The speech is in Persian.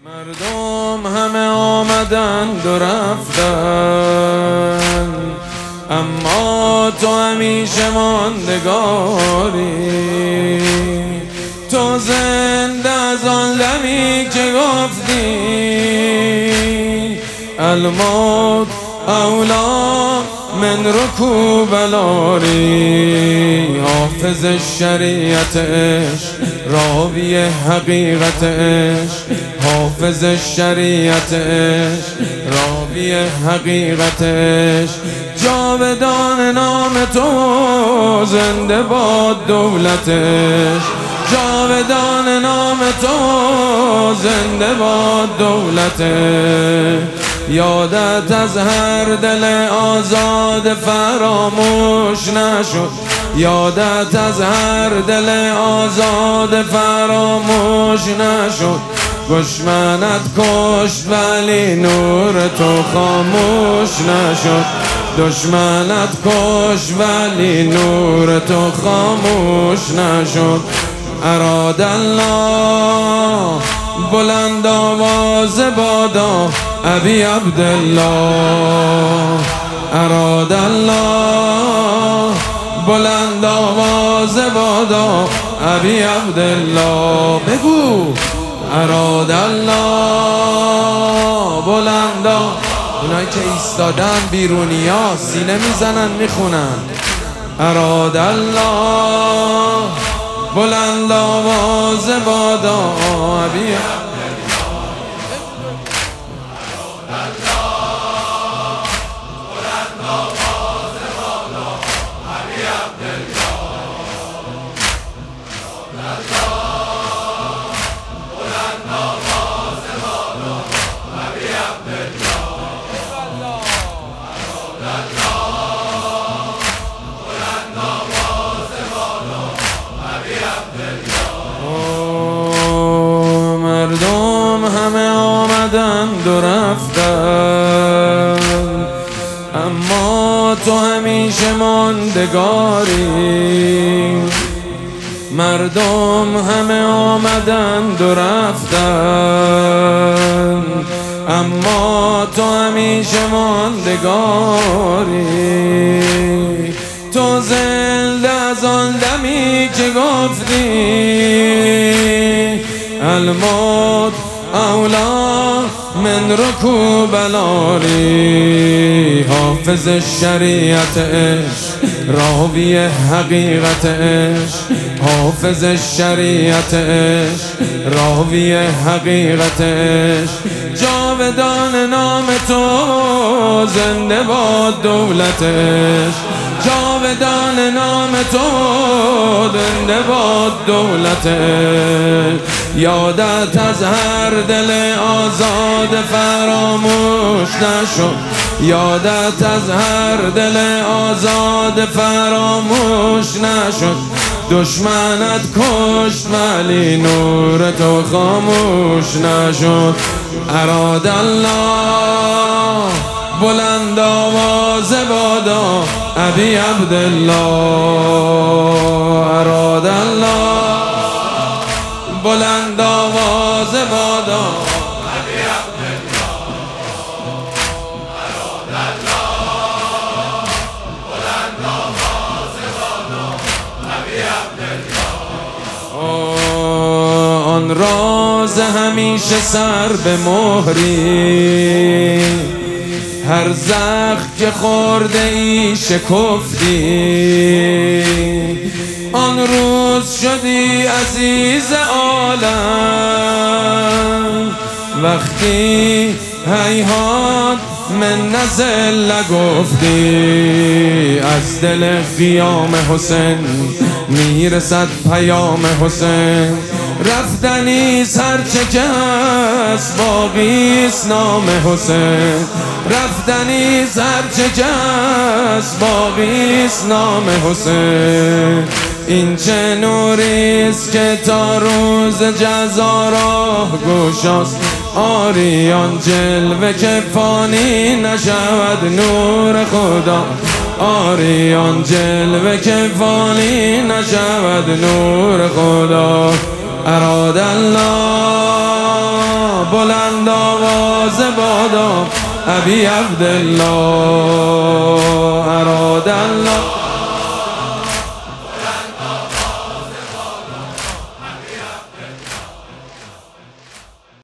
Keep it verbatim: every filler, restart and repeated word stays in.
مردم همه آمدند و رفتند، اما تو همیشه ماندگاری. تو زنده از آن دمی که گفتی الموت اولا من رکوب الاری. حافظ شریعت عشق، راوی حقیقت عشق. حافظ شریعت عشق، راوی حقیقت عشق. جاودان نام تو، زنده باد دولت عشق. جاودان نام تو، زنده باد دولت عشق. یادت از هر دل آزاد فراموش نشد. یادت از هر دل آزاد فراموش نشد. دشمنت کشت ولی نور تو خاموش نشد. دشمنت کشت ولی نور تو خاموش نشد. اراد الله بلند آواز بادا ابی عبدالله. اراد الله بلند آواز بادا ابی عبدالله. بگو اراد الله بلند. اونایی که ایستادن بیرونی ها سینه میزنن میخونن. اراد الله بلند آواز بادا ابی عبدالله. مردم همه آمدند و رفتند، اما تو همیشه ماندگاری. مردم همه آمدند و رفتند، اما تو همیشه ماندگاری. تو زنده از آن دمی که گفتی الموت اولا من رکوب الاری. حافظ شریعت عشق، راوی حقیقت عشق. حافظ شریعت عشق، راوی حقیقت عشق. جاودان نام تو، زنده باد دولت عشق. جاودان نام تو، زنده باد دولت عشق. یادت از هر دل آزاد فراموش نشد. یادت از هر دل آزاد فراموش نشد. دشمنت کشت ولی نور تو خاموش نشد. اراد الله بلند آواز بادا ابی عبدالله. اراد الله بلند آواز بادا ابی عبدالله. اراد الله بلند آواز بادا ابی عبدالله. آن راز همیشه سر به مهری، هر زخم که خورده ای شکفتی. آن روز شدی عزیز عالم، وقتی هیهات من نزل گفتی. از دل قیام حسین میرسد پیام حسین. رفتنیست هرچه که هست باقیست نام حسین. رفتنیست هرچه که هست باقیست نام حسین. این چه نوریست که تا روز جزا راه گشاست. آریان جلوه که فانی نشود نور خدا. آریان جلوه که فانی نشود نور خدا. اراد الله بلند آواز بادا ابی عبدالله اراد الله